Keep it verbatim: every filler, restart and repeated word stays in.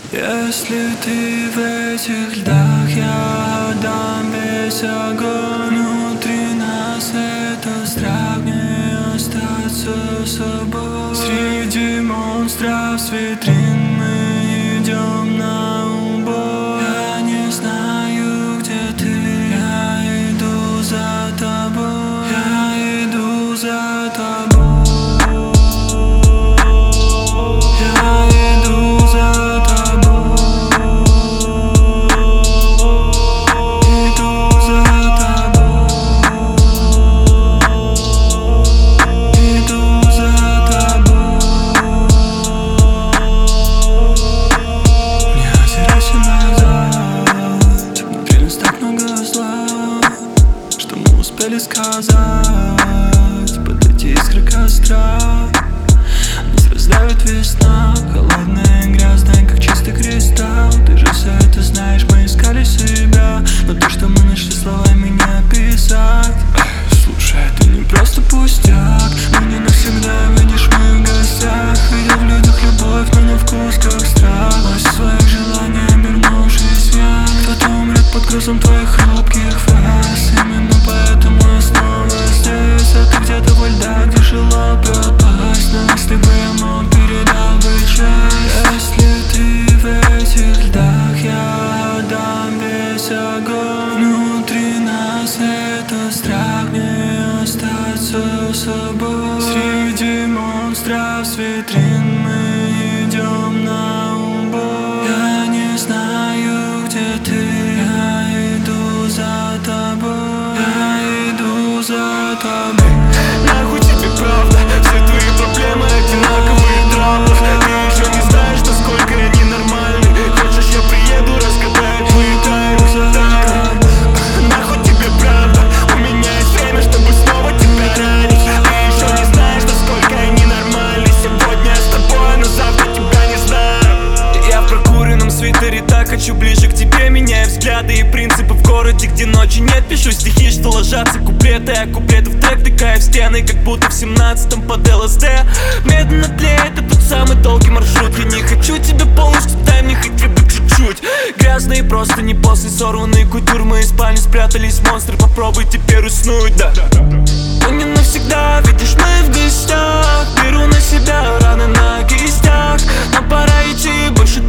Если ты в этих льдах, я отдам весь огонь. Внутри нас это страх не остаться собой. Среди монстров с витрин мы идем на убой. Я не знаю, где ты, я иду за тобой. Я иду за тобой. Успели сказать, подлети искры костра. Нас раздавит весна, холодная и грязная, как чистый кристалл. Ты же все это знаешь, мы искали себя, но то, что мы нашли, словами не описать. Слушай, это не просто пустяк, но не навсегда, видишь, мы в гостях. Видел в людях любовь, но на вкус как страх. Власть своих желаний, обернувшись в яд. Кто-то умрет под грузом твоих хрупких фраз. Именно поэтому я снова здесь. А ты где-то во льдах, где желал пропасть. Но если бы я мог, передал бы часть. Если ты в этих льдах, я отдам весь огонь. Внутри нас это страх не остаться собой. Среди монстров с витрин мы идем на убой. Я не знаю, где ты, я иду за тобой. Я иду за тобой. Нахуй тебе правда, все твои проблемы одинаковые драма. Ты еще не знаешь, насколько я ненормальный. Хочешь, я приеду, разгадаю твои тайны, тайны. Нахуй тебе правда, у меня есть время, чтобы снова тебя ранить. Ты еще не знаешь, насколько я ненормальный. Сегодня я с тобой, но завтра тебя не знаю. Я в прокуренном свитере, так хочу ближе к тебе. Меняю взгляды и принципы в городе, где ночи нет. Пишу стихи, что ложатся куплеты, а куплеты в трек тыкаю в стены, как будто в семнадцатом под ЛСД. Медленно тлеет этот самый долгий маршрут. Я не хочу тебя полностью, дай мне хотя бы чуть-чуть. Грязные просто не после сорванной кутюр. В моей спальне спрятались монстры, попробуй теперь уснуть, да. Но не навсегда, видишь, мы в гостях. Беру на себя раны на кистях, но пора идти, больше